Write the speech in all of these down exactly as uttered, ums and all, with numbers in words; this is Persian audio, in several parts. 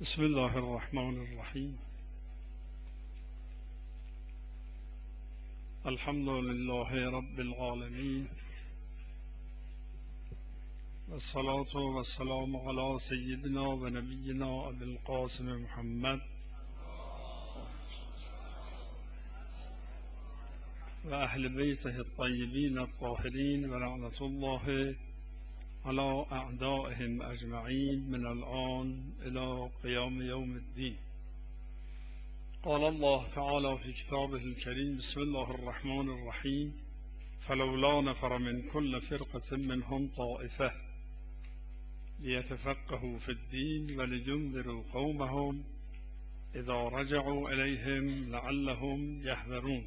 بسم الله الرحمن الرحیم. الحمد لله رب العالمین و الصلاة و السلام علی سیدنا و نبینا ابی القاسم محمد و اهل بیته الطیبین الطاهرین و لعنت الله على اعدائهم اجمعین من الآن الى قیام یوم الدین. قال الله تعالى في كتابه الكريم: بسم الله الرحمن الرحيم. فلولا نفر من كل فرقة منهم طائفة ليتفقهوا في الدين ولينذروا قومهم إذا رجعوا إليهم لعلهم يحذرون.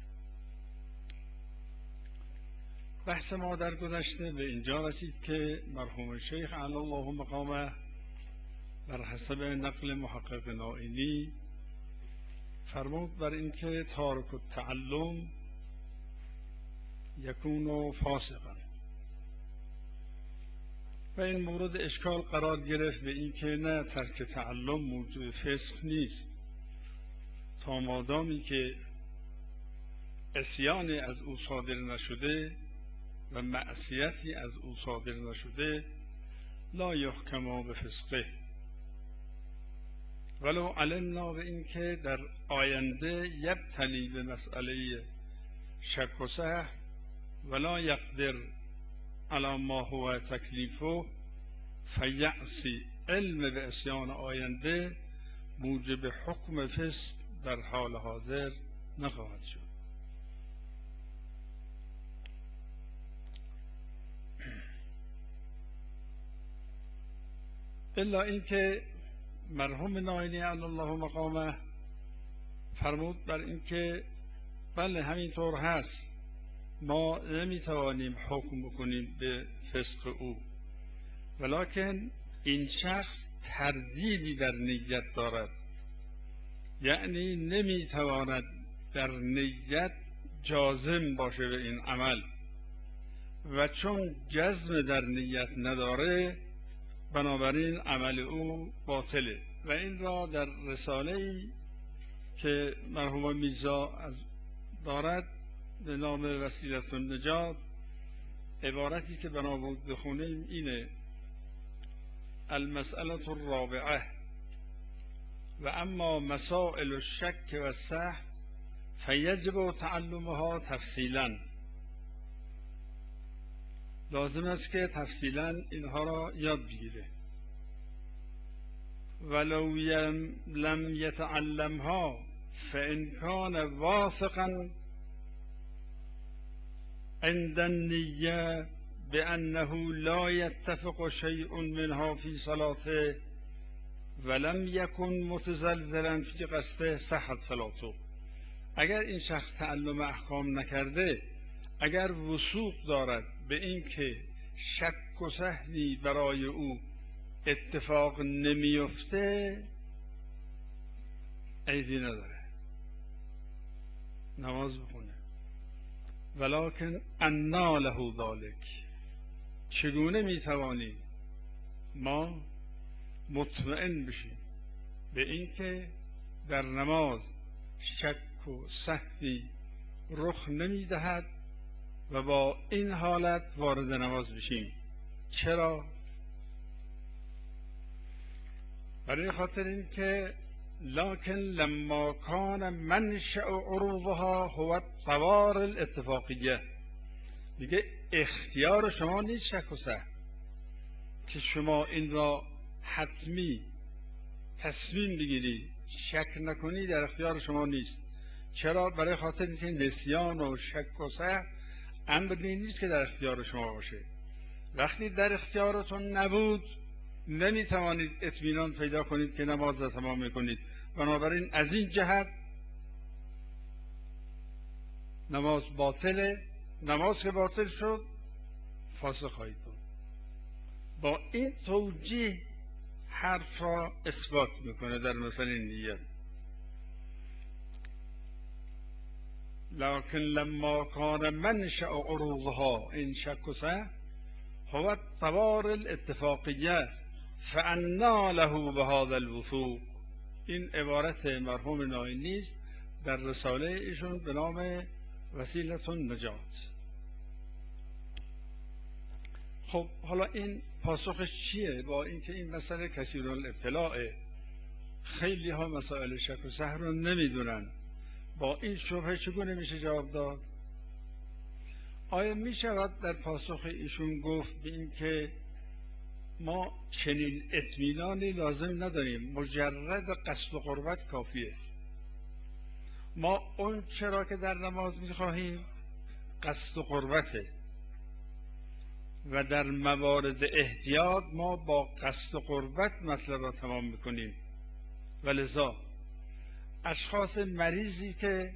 بحث ما در گذشته به اینجا رسید که مرحوم شیخ علی الله مقامه بر حسب نقل محقق نائینی فرمود بر اینکه تارک التعلم یکون فاسقا، و این مورد اشکال قرار گرفت به اینکه نه، ترک تعلم موجب فسق نیست تا مادامی که عصیانی از او صادر نشده و معصیتی از او صادر نشده لا یحکم بفسقه، ولو علمنا به این که در آینده یبتلی به مسئله شک و سهو ولا یقدر علی ما هو تکلیفه فیعصی، علم به عصیان آینده موجب حکم فسق در حال حاضر نخواهد شد. الا اینکه مرحوم نائینی علی الله مقامه فرمود بر اینکه بله همینطور هست، ما نمیتوانیم حکم بکنیم به فسق او، ولکن این شخص تردیدی در نیت دارد، یعنی نمیتواند در نیت جازم باشه به این عمل، و چون جزم در نیت نداره بنابراین عمل او باطله. و این را در رساله‌ای که مرحوم میرزا از دارد به نام وسیلة النجات، عبارتی که بنا بود بخونیم اینه: المسألة الرابعه و اما مسائل الشک و السهو فیجب تعلمها تفصیلا. لازم است که تفصیلا اینها را یاد بگیره. ولو لم یتعلمها فإن کان واثقا عند النیه بأنه لا يتفق شيء منها في صلاته ولم يكن متزلزلا في قصده صحت صلاته. اگر این شخص تعلم احکام نکرده، اگر وثوق دارد به این که شک و سهوی برای او اتفاق نمیفته، عیبی نداره، نماز بخونه. ولکن انا له ذلک، چگونه میتوانیم ما مطمئن بشیم به این که در نماز شک و سهوی رخ نمیدهد و با این حالت وارد نماز بشیم؟ چرا؟ برای خاطر این که لکن لما کان منشأ عروضها هو الطوار الاتفاقیه، میگه اختیار شما نیست شک و سهو، که شما این را حتمی تصمیم بگیری شک نکنی، در اختیار شما نیست. چرا؟ برای خاطر اینکه نسیان و شک و سهو امری نیست که در اختیار شما باشه. وقتی در اختیارتون نبود نمیتوانید اطمینان پیدا کنید که نماز را تمام میکنید. بنابراین از این جهت نماز باطله. نماز که باطل شد فاسق خواهید بود. با این توجیه حرف را اثبات میکنه در مسئله نیت. لكن لما كان منشأ عروضها این شک و سهو هو الطوار الاتفاقیه فانا له بهذا الوثوق. این عبارت مرحوم ناینی است در رساله ایشون به نام وسیلة النجات. خب حالا این پاسخش چیه؟ با اینکه این مسئله کثیر الابتلاءه، خیلی ها مسائل شک و سهو رو نمیدونن، با این شبهه چگونه میشه جواب داد؟ آیا میشود در پاسخ ایشون گفت به این که ما چنین اطمینانی لازم نداریم، مجرد قصد و قربت کافیه. ما اون چرا که در نماز میخواهیم قصد و قربته و در موارد احتیاط ما با قصد و قربت مطلب را تمام میکنیم. و لذا اشخاص مریضی که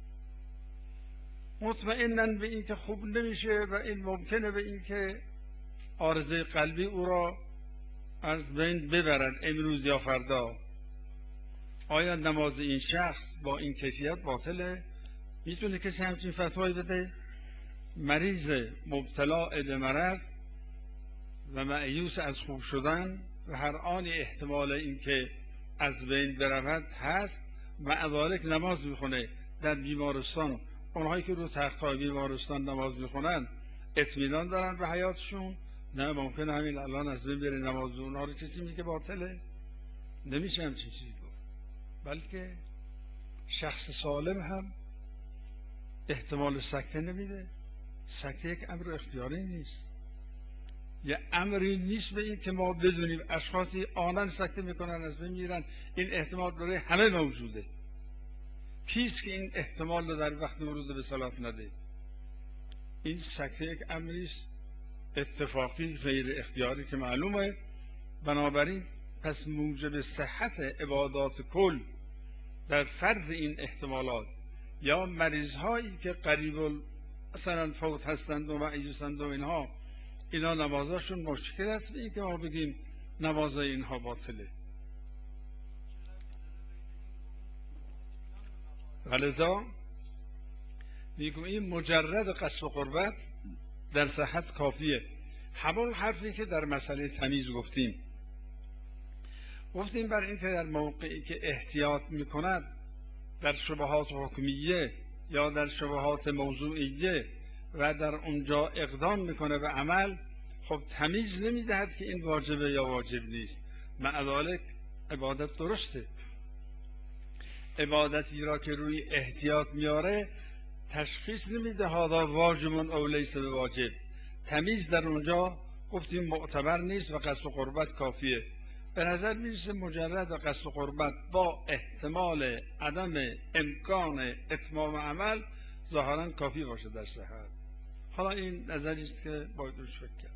مطمئنن به این که خوب نمیشه و این ممکنه به این که عارضه قلبی او را از بین ببرن امروز یا فردا، آیا نماز این شخص با این کیفیت باطله؟ میتونه کسی همچین فتوایی بده؟ مریض مبتلا به مرض و مایوس از خوب شدن و هر آن احتمال این که از بین برود هست، مع ذلک نماز میخونه در بیمارستان. اونهایی که رو تخت‌های بیمارستان نماز میخونن اطمینان دارن به حیاتشون؟ نه، ممکنه همین الان از بین بره نماز اونها رو کسی میگه باطله؟ نمیشه همچین چیزی گفت. بلکه شخص سالم هم احتمال سکته نمیده. سکته یک امر اختیاری نیست، یه امری نیست به این که ما بدونیم اشخاصی آنن سکته میکنن از بین میرن. این احتمال برای همه موجوده. کیست که این احتمال رو در وقت ورود به صلات نده؟ این سکته یک امری است اتفاقی غیر اختیاری که معلومه. بنابراین پس موجب صحت عبادات کل در فرض این احتمالات یا مریض هایی که قریب مثلا فوت هستند و معیوسند و اینها، اینا نمازاشون مشکل است به این که ما بگیم نماز اینها باطله. ولذا میگم این مجرد قصد و قربت در صحت کافیه. همون حرفی که در مسئله تمیز گفتیم گفتیم بر این که در موقعی که احتیاط میکند در شبهات حکمیه یا در شبهات موضوعیه و در اونجا اقدام میکنه به عمل، خب تمیز نمیدهد که این واجبه یا واجب نیست. مع ذلک عبادت درسته. عبادتی را که روی احتیاط میاره تشخیص نمیده هذا واجب او لیس بواجب. تمیز در اونجا گفتیم معتبر نیست و قصد و قربت کافیه. به نظر میرسه مجرد قصد و قربت با احتمال عدم امکان اتمام عمل ظاهرا کافی باشه در صحت. حالا این نظری است که باید روش فکر کرد.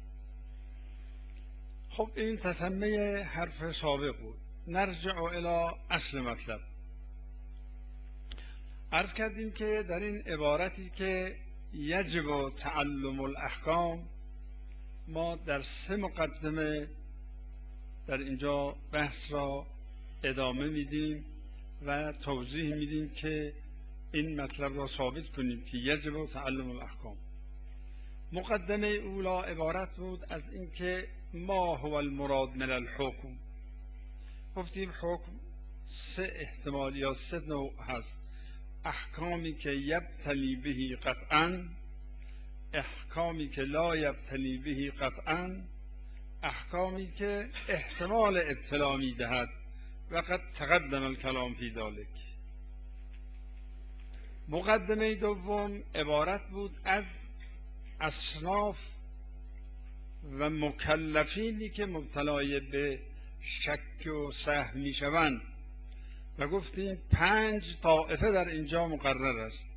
خب این تتمه حرف سابق بود. نرجع الی اصل مطلب. عرض کردیم که در این عبارتی که یجب تعلم الاحکام ما در سه مقدمه در اینجا بحث را ادامه میدیم و توضیح میدیم که این مطلب را ثابت کنیم که یجب تعلم الاحکام. مقدمه اولا عبارت بود از اینکه ما هو المراد من الحکم. گفتیم حکم سه احتمال یا سه نوع هست: احکامی که یبتلی بهی قطعا، احکامی که لا یبتلی بهی قطعا، احکامی که احتمال ابتلا میدهد و قد تقدم الکلام فی ذلک. مقدمه دوم عبارت بود از اصناف و مکلفینی که مبتلای به شک و سهو میشوند و گفتیم پنج طائفه در اینجا مقرر است.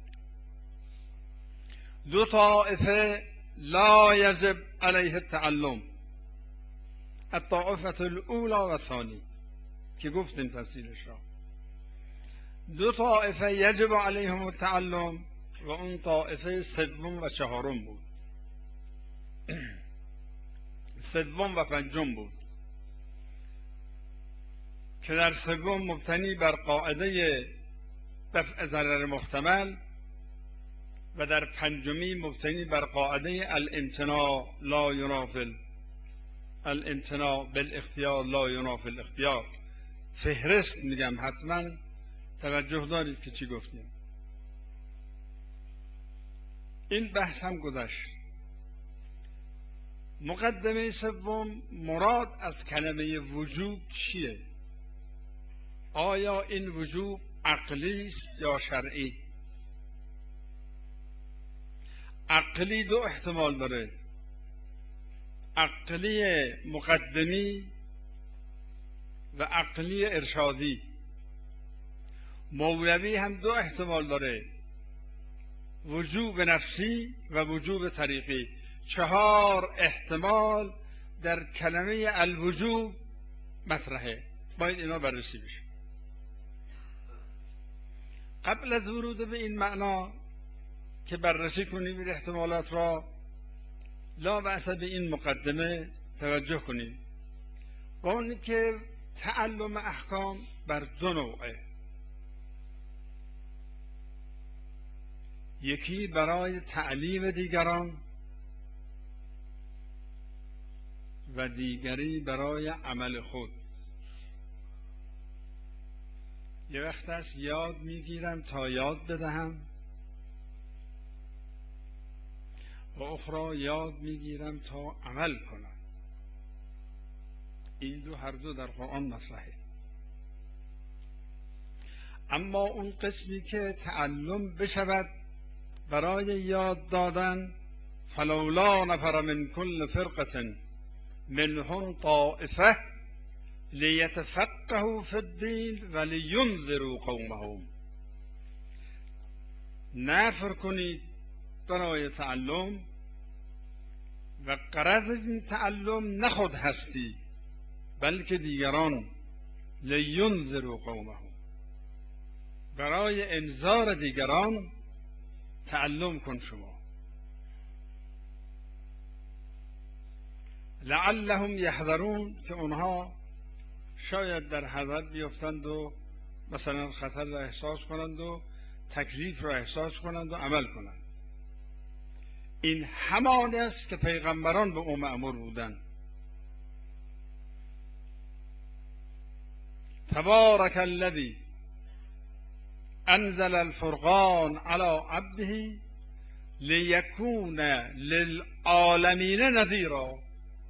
دو طائفه لا یجب علیه التعلم، الطائفه الاولی و الثانی که گفتیم تفصیلش را. دو طائفه یجب علیهم التعلم و اون طائفه سوم و چهارم بود. سوم و پنجم بود که در سوم مبتنی بر قاعده دفع ضرر محتمل و در پنجمی مبتنی بر قاعده الامتناع لا ینافل. الامتناع بالاختیار لا ینافی الاختیار. فهرست میگم، حتما توجه دارید که چی گفتیم. این بحث هم گذشت. مقدمه سوم، مراد از کلمه وجوب چیه؟ آیا این وجوب عقلی است یا شرعی؟ عقلی دو احتمال داره، عقلی مقدمی و عقلی ارشادی. مولوی هم دو احتمال داره، وجوب نفسی و وجوب طریقی. چهار احتمال در کلمه الوجوب مطرحه، باید اینا بررسی بشه. قبل از ورود به این معنا که بررسی کنیم این احتمالات را، لا بأس به این مقدمه توجه کنیم، و اون که تعلم احکام بر دو نوعه. یکی برای تعلیم دیگران و دیگری برای عمل خود. یه وقت است یاد میگیرم تا یاد بدهم، و اخرى یاد میگیرم تا عمل کنم. این دو هر دو در قرآن مطرحه. اما اون قسمی که تعلم بشود برای یاد دادن، فلولا نفر من کل فرقة منهم طائفة لیتفقهوا فی الدین ولینذروا قومهم. نفر کنید برای تعلم، و غرض از این تعلم نه خود هستی بلکه دیگران. لینذروا قومهم، برای انذار دیگران تعلم کن شما. لعلهم یحذرون، که اونها شاید در حذر بیفتند و مثلا خطر را احساس کنند و تکلیف را احساس کنند و عمل کنند. این همان است که پیغمبران به او مأمور بودند. تبارک الذی انزل الفرقان علی عبده لیکون للعالمین نذیرا.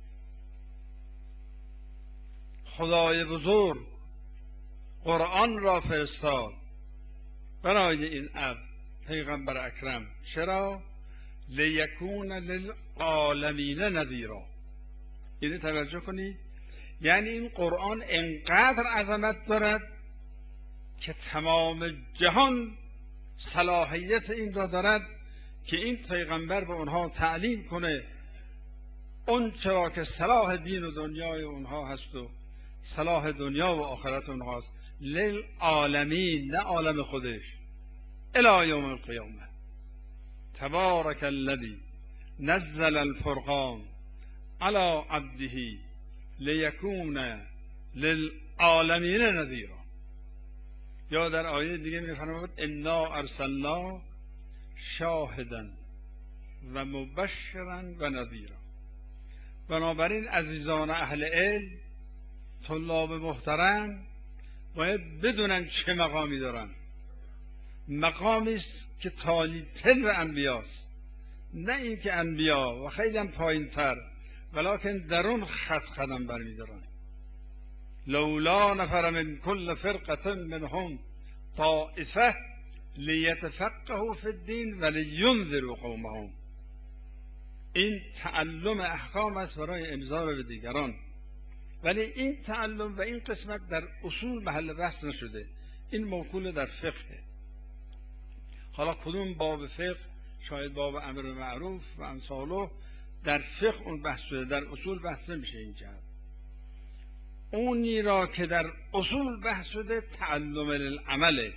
خدای بزرگ قرآن را فرستاد برای این عبد پیغمبر اکرم. چرا؟ لیکون للعالمین نذیرا. اینو توجه کنید، یعنی این قرآن انقدر عظمت دارد که تمام جهان صلاحیت این را دارد که این پیغمبر به اونها تعلیم کنه اون چرا که صلاح دین و دنیای اونها هست و صلاح دنیا و آخرت اونها هست. للعالمین، نه عالم خودش، الی یوم القیامه. تبارک الذی نزل الفرقان علی عبده لیکون للعالمین نذیرا. یا در آیه دیگه میفرماید انا ارسلنا شاهدا و مبشرا و نذیرا. بنابراین عزیزان اهل علم، طلاب محترم، باید بدونن چه مقامی دارن. مقامی است که تالی تل به انبیاست، نه اینکه انبیا و خیلی هم پایین تر، ولکن در اون خط قدم برمیدارن. لولا نفر من کل فرقة منهم طائفة لیتفقهوا فی الدین ولینذروا قومهم. این تعلم احکام است برای انذار به دیگران، ولی این تعلم و این قسمت در اصول محل بحث نشده. این موکول در فقه. حالا کدوم باب فقه؟ شاید باب امر معروف و امثاله. در فقه اون بحث شده، در اصول بحث نمیشه این کرد. اونی را که در اصول بحث شده تعلم للعمله.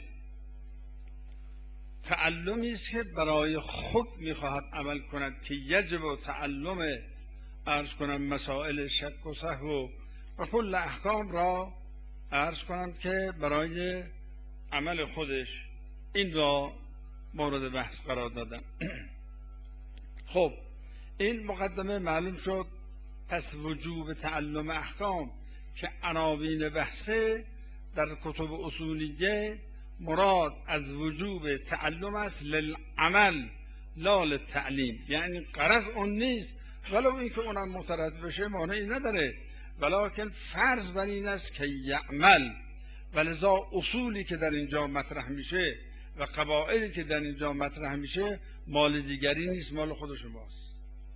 تعلمی است که برای خود میخواهد عمل کند که یجب تعلم عرض کنم مسائل شک و سهو و کل احکام را عرض کنم که برای عمل خودش این را مورد بحث قرار دادن. خب این مقدمه معلوم شد. پس وجوب تعلم احکام که عناوین بحثه در کتب اصولیه مراد از وجوب تعلم است للعمل لا للتعلیم، یعنی غرض اون نیست ولو اینکه اونم مترد بشه مانعی نداره، ولکن فرض بر این است که یعمل. ولذا اصولی که در اینجا مطرح میشه و قواعدی که در اینجا مطرح میشه مال دیگری نیست، مال خود شماست.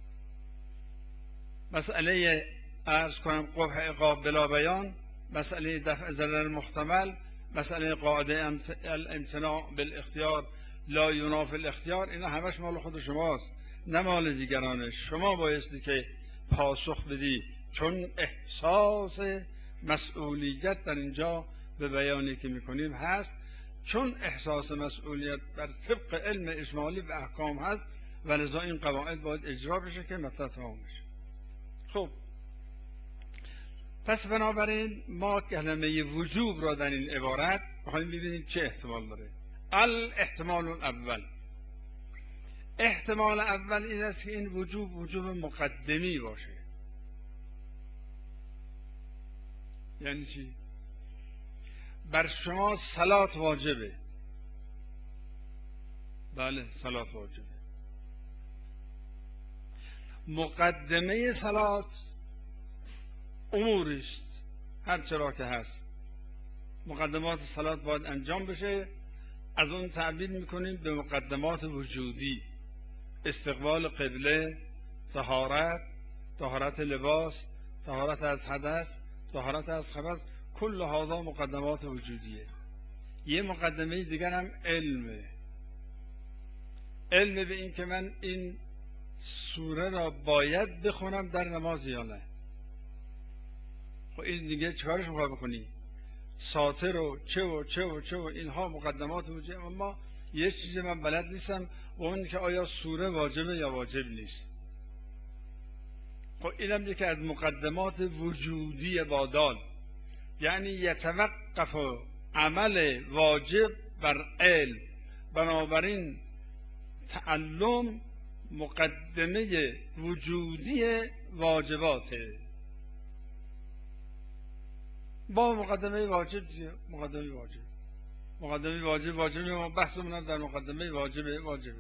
مسئله عرض کنم قبح عقاب بلا بیان، مسئله دفع ضرر محتمل، مسئله قاعده الامتناع بالاختیار لا ینافی الاختیار، اینا همش مال خود شماست نه مال دیگرانه. شما بایستی که پاسخ بدی، چون احساس مسئولیت در اینجا به بیانی که میکنیم هست، چون احساس مسئولیت بر طبق علم اجمالی به احکام هست، ولذا این قواعد باید اجرا بشه که مطلب تمام بشه. خب پس بنابراین ما کلمه وجوب را در این عبارت بخوایم ببینیم چه احتمال داره. الاحتمال الاول، احتمال اول این است که این وجوب وجوب مقدمی باشه. یعنی چی؟ بر شما صلات واجبه، بله صلات واجبه، مقدمه صلات اموری است هر چرا که هست، مقدمات صلات باید انجام بشه. از اون تعبیر میکنیم به مقدمات وجودی: استقبال قبله، طهارت، طهارت لباس، طهارت از حدث، طهارت از خبث، کل هذا مقدمات وجودیه. یه مقدمه دیگر هم علمه، علم به این که من این سوره را باید بخونم در نماز یا نه. خب این دیگه چیکارش میخوای بکنی؟ ساطر و چه و چه و چه و اینها مقدمات وجودیه. اما یه چیزی من بلد نیستم و اون که آیا سوره واجبه یا واجب نیست. خب اینم یکی از مقدمات وجودی بادال، یعنی یتوقف عمل واجب بر علم. بنابراین تعلم مقدمه وجودی واجباته. با مقدمه واجب دیگه، مقدمه واجب مقدمه واجب واجبه، ما بحثمون در مقدمه واجبه واجبه.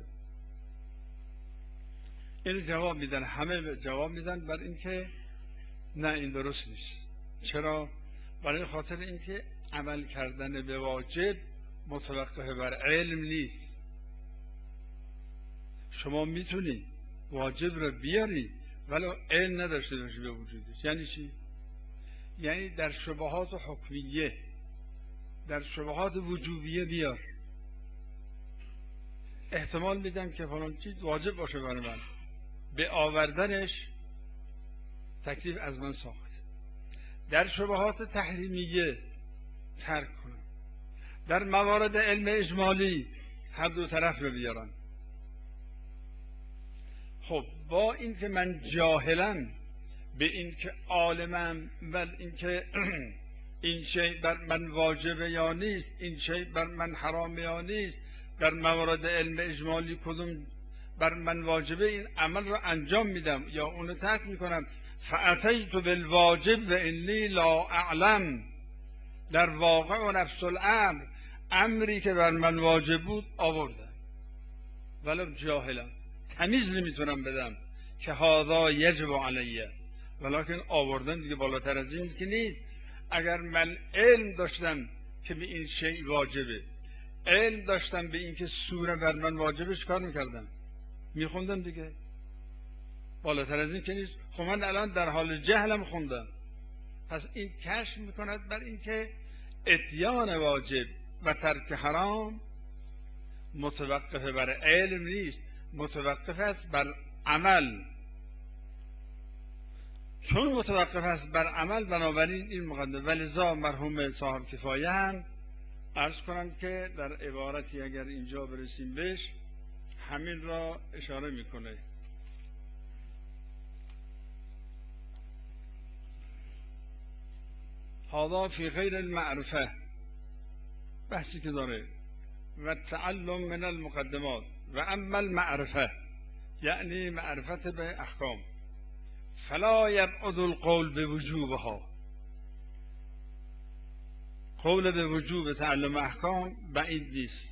این جواب میدن، همه جواب میدن بر اینکه نه این درست نیست. چرا؟ برای خاطر اینکه عمل کردن به واجب متوقف بر علم نیست. شما میتونی واجب رو بیاری ولی علم نداشته باشی به وجودش. یعنی چی؟ یعنی در شبهات حکمیه، در شبهات وجوبیه بیار. احتمال میدم که فلان چیز واجب باشه برای من، به آوردنش تکلیف از من ساخت. در شبهات تحریمیه ترک کنم. در موارد علم اجمالی هر دو طرف رو بیارن. خب با این که من جاهلم به این که عالمم، بل این که این شیء بر من واجبه یا نیست، این شیء بر من حرامه یا نیست، در موارد علم اجمالی کدوم بر من واجبه، این عمل رو انجام میدم یا اونو ترک میکنم. فاتیت بالواجب و انی لا اعلم، در واقع و نفس الامر امری که بر من واجب بود آوردم ولو جاهلم، تمیز نمیتونم بدم که هذا یجب علیه، ولکن آوردن دیگه بالاتر از این که نیست. اگر من علم داشتم که به این شیء واجبه، علم داشتم به این که سوره بر من واجبه، چیکار میکردم؟ میخوندم دیگه، بالاتر از این که نیست. خب من الان در حال جهلم خوندم. پس این کشف میکند بر این که اتیان واجب و ترک حرام متوقف بر علم نیست، متوقف است بر عمل. چون متوقف است بر عمل، بنابراین این مقدمه. ولذا مرحوم صاحب کفایه هم عرض کنم که در عبارتی اگر اینجا برسیم بهش همین را اشاره میکنه. هذا فی غیر المعرفه، بحثی که داره، و تعلم من المقدمات و اما المعرفه، یعنی معرفت به احکام، فلا یبعد القول به وجوبها، قول به وجوب تعلم احکام بعید نیست.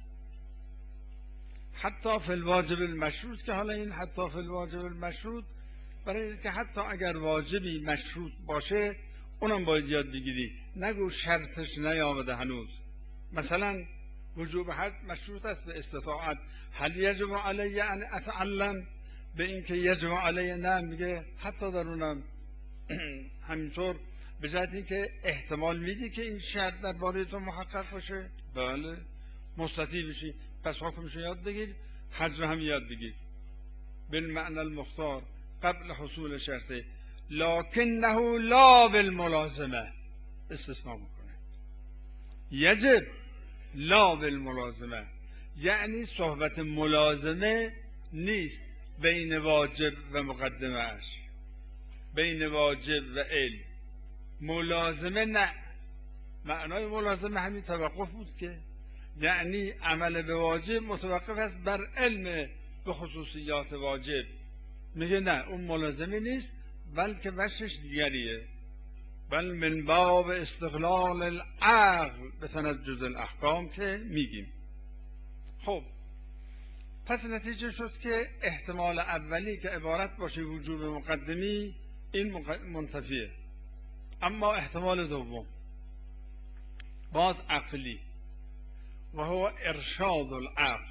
حتی فی الواجب المشروط، که حالا این حتی فی الواجب المشروط برای اینکه حتی اگر واجبی مشروط باشه اونم باید یاد بگیری، نگو شرطش نیامده هنوز. مثلا وجوب حج مشروط است به استطاعت، هل یجب علی ان اتعلم، به اینکه یجب علی نه، میگه حتی در اونم همینطور به جهت اینکه احتمال میدی که این شرط در باره تو محقق باشه، بله مستطیع بشی، پس حکمش یاد بگیر، حج رو هم یاد بگیر بالمعنى المختار قبل حصول شرطه، لکنه لا بالملازمه، استثناء میکنه، یجب لا بالملازمه، یعنی صحبت ملازمه نیست بین واجب و مقدمهش، بین واجب و علم. ملازمه نه، معنای ملازمه همین توقف بود که یعنی عمل به واجب متوقف است بر علم به خصوصیات واجب. میگه نه، اون ملازمه نیست، بلکه وجهش دیگریه، بل من باب استقلال العقل به تنجز الاحکام که میگیم. خب پس نتیجه شد که احتمال اولی که عبارت باشه وجوب مقدمی این منتفیه، اما احتمال دوم باز عقلی و هو ارشاد العقل،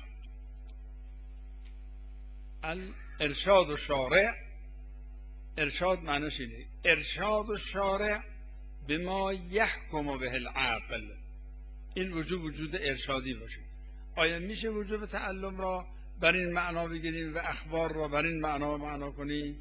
ارشاد الشارع، ارشاد معنیش اینه ارشاد الشارع بما یحکم به العقل، این وجوب وجود ارشادی باشه. آیا میشه وجوب تعلم را بر این معنا بگیریم و اخبار را بر این معنا معنا کنیم؟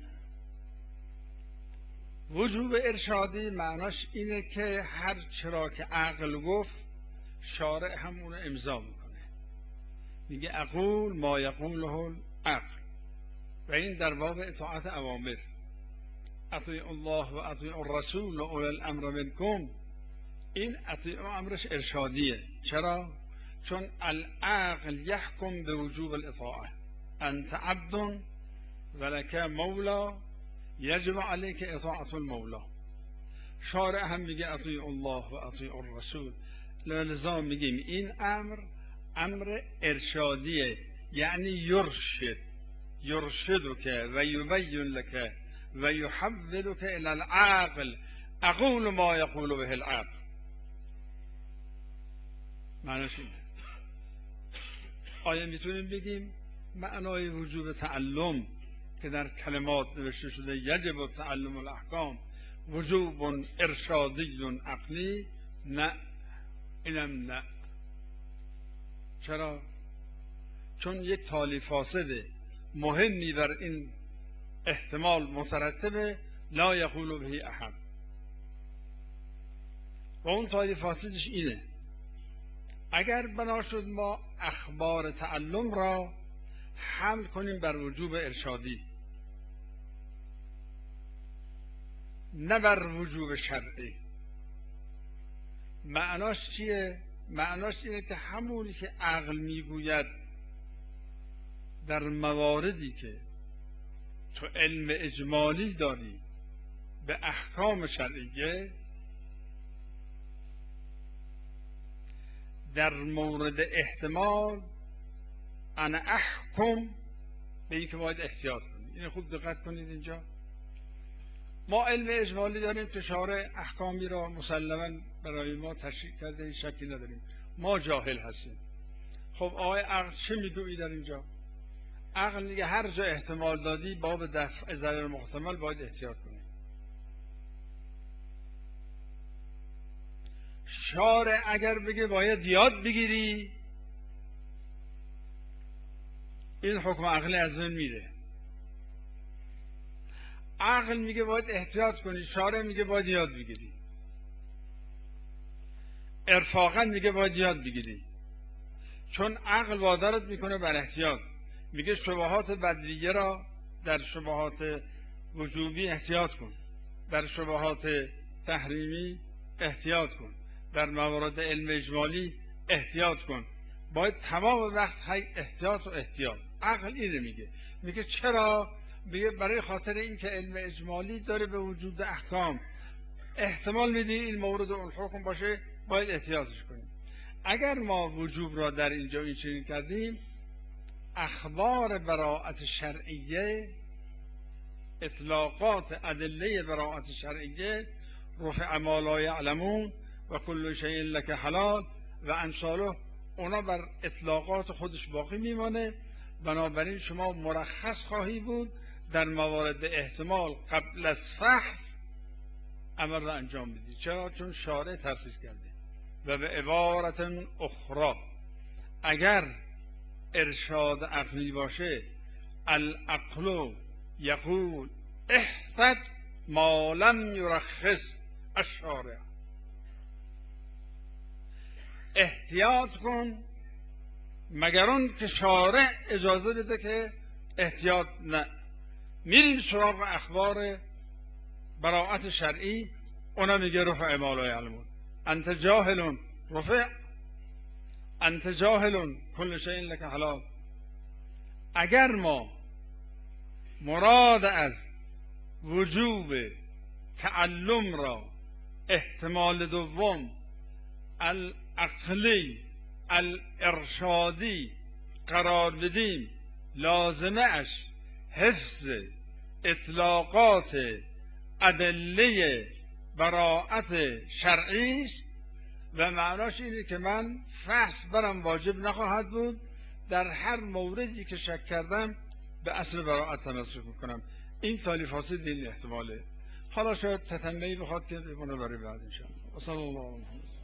وجوب ارشادی معناش اینه که هر چرا که عقل گفت شارع هم اونو امضا میکنه، میگه اقول ما یقوله العقل، و این در باب اطاعت اوامر، اطیعوا الله و اطیعوا الرسول و اولی الامر منکم، این اطیعوا امرش ارشادیه. چرا؟ چون العقل یحکم به وجوب الاطاعه، انت عبد ولک مولا یجب علیک اطاعت المولا. شارع هم میگه اطیعوا الله و اطیعوا الرسول، لذا میگیم این امر امر ارشادیه، یعنی یرشد، یرشدک و یبین لک و یحولک الی العقل، اقول ما یقول به العقل، معنیش اینه. آیا میتونیم بگیم معنای وجوب تعلم که در کلمات نوشته شده یجب تعلم الاحکام وجوب ارشادی عقلی؟ نه، اینم نه. چرا؟ چون یک تالی فاسد مهمی بر این احتمال مترتبه، لا یقول به احد، و اون تالی فاسدش اینه اگر بنا شد ما اخبار تعلم را حمل کنیم بر وجوب ارشادی نه بر وجوب شرعی. معناش چیه؟ معناش اینه که همونی که عقل میگوید در مواردی که تو علم اجمالی داری به احکام شرعیه، در مورد احتمال انا احکم به این که باید احتیاط کنید. این خوب دقت کنید، اینجا ما علم اجمالی داریم که شارع احکامی را مسلما برای ما تشریح کرده، هیچ شکی نداریم، ما جاهل هستیم. خب آقای عقل چه میگویی در اینجا؟ عقل میگه هر جا احتمال دادی باب دفع ضرر محتمل باید احتیاط کنی. شارع اگر بگه باید یاد بگیری، این حکم عقلی از بین میره. عقل میگه باید احتیاط کنی، شارع میگه باید یاد بگیری. ارفاقا میگه باید یاد بگیری، چون عقل وادارت میکنه بر احتیاط. میگه شبهات بدلیه را در شبهات وجوبی احتیاط کن، در شبهات تحریمی احتیاط کن، در موارد علم اجمالی احتیاط کن. باید تمام وقت احتیاط و احتیاط. عقل اینه میگه. میگه چرا؟ برای خاطر اینکه علم اجمالی داره به وجود احکام احتمال میدی این مورد اون حکم باشه، باید احتیاطش کنیم. اگر ما وجوب را در اینجا این چنین کردیم، اخبار براءت شرعیه، اطلاقات ادله براءت شرعیه، رفع ما لا یعلمون و کل شیء لک حلال و امثاله، اونا بر اطلاقات خودش باقی میمانه. بنابراین شما مرخص خواهی بود در موارد احتمال قبل از فحص عمل را انجام بدید. چرا؟ چون شارع ترخیص کرده. و به عبارت اخرى، اگر ارشاد عقلی باشه، العقل یقول احتط ما لم یرخص الشارع، احتیاط کن مگر اون که شارع اجازه بده که احتیاط نه. میریم سراغ اخبار براءت شرعی، اونا میگه رفع ما لا یعلمون، انت جاهل رفع، انت جاهل کل شیء لک حلال. اگر ما مراد از وجوب تعلم را احتمال دوم العقلی الارشادی قرار بدیم، لازمه اش حفظ اطلاقات ادله براءت شرعی است و معناش اینه که من فحص برم واجب نخواهد بود، در هر موردی که شک کردم به اصل براءت تمسک میکنم. این تالیفات دین احتماله. حالا شاید تتمه‌ای بخواد که بمونه برای بعد ان شاء الله.